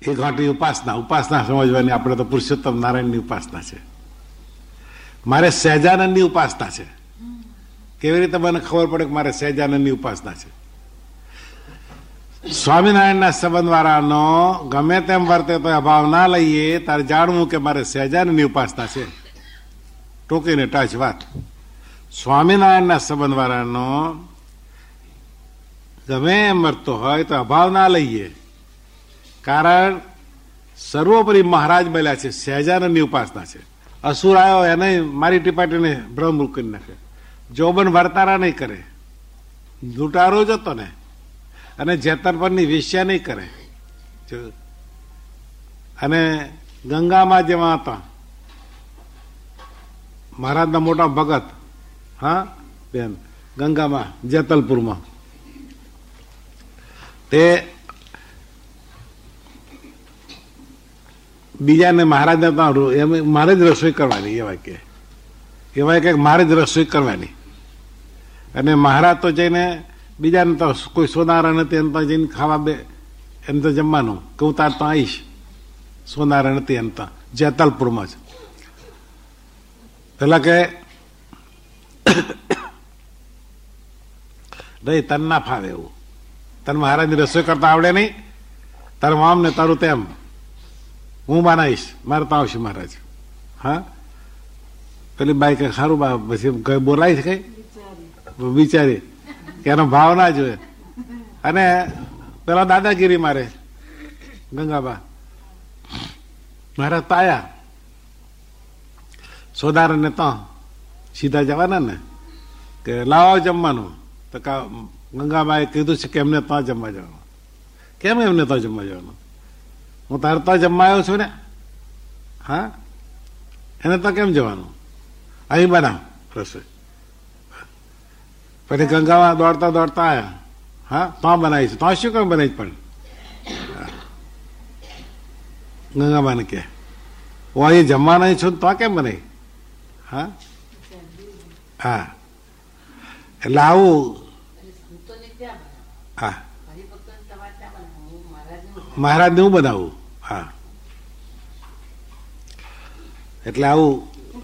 એ ઘાટી ઉપાસના સમજવાની. આપણે તો પુરુષોત્તમ નારાયણની ઉપાસના છે. મારે સહેજાનંદની ઉપાસના છે. કેવી રીતે મને ખબર પડે કે મારે સહેજાનંદની ઉપાસના છે? સ્વામિનારાયણના સંબંધવાળાનો ગમે તેમ વર્તે તો અભાવ ના લઈએ તારે જાણવું કે મારે સહેજાનંદની ઉપાસના છે. ટોકીને ટચ વાત. સ્વામિનારાયણના સંબંધવાળાનો ગમે એમ વર્તો હોય તો અભાવ ના લઈએ, કારણ સર્વોપરી મહારાજ બોલ્યા છે સહેજાનંદની ઉપાસના છે. અસુર આવ્યો એને મારી ટીપાટીને ભ્રમ કરી નાખે. જોબન વર્તારા નહીં કરે, લૂંટારો જ હતો ને, અને જેતરપરની વેશ્યા નહીં કરે. અને ગંગામાં જેમાં હતા મહારાજના મોટા ભગત, હા બેન, ગંગામાં જેતલપુરમાં, તે બીજાને મહારાજને મારે જ રસોઈ કરવાની એવા કે મારે જ રસોઈ કરવાની. અને મહારાજ તો જઈને બીજાને તો કોઈ સોનારા નથી એમ તો જઈને ખાવા બે, એમ તો જમવાનું કે હું તાર તો આવીશ. સોનારા નથી એમ તો જેતલપુરમાં જ. પેલા કે નહીં તને ના ફાવે એવું, તને મહારાજની રસોઈ કરતા આવડે નહીં, તારું મામ ને તારું તેમ હું બનાવીશ, મારે તો આવશે મહારાજ. હા પેલી બાઈ કઈ સારું બા પછી કઈ બોલાય છે કઈ બિચારી કે એનો ભાવ ના જોઈએ. અને પેલા દાદાગીરી મારે ગંગાબા. મહારાજ તો આયા સોદારને તો સીધા જવાના ને કે લાવો જમવાનું. તો ગંગાબાએ કીધું છે કે એમને ત્યાં જમવા જવાનું. કેમ એમને ત્યાં જમવા જવાનું? હું તારે તો જમવા આવ્યો છું ને. હા એને તો કેમ જવાનું? અહીં બનાવ રસોઈ. પછી ગંગામાં દોડતા દોડતા આવ્યા. હા ત્યાં બનાવીશ. ત્યાં શું કેમ બનાવીશ? પણ ગંગાબાને કે હું અહીં જમવાના છું તો કેમ બનાવી? હા હા એટલે આવું. હા મહારાજને હું બનાવું. હા એટલે આવું.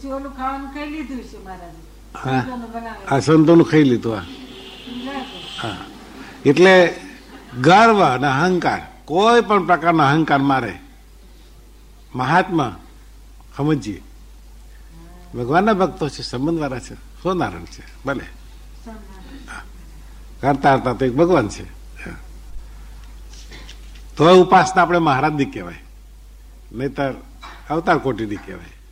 હા આ સંતોનું ખાઈ લીધું. હા એટલે ગર્વ અને અહંકાર, કોઈ પણ પ્રકારનો અહંકાર મારે મહાત્મા સમજીએ. ભગવાનના ભક્તો છે, સંબંધવાળા છે, સોનારાયણ છે, ભલે કરતા હતા તો એક ભગવાન છે. તો ઉપાસના આપણે મહારાજની કહેવાય, નહીતર અવતાર કોટીની કહેવાય.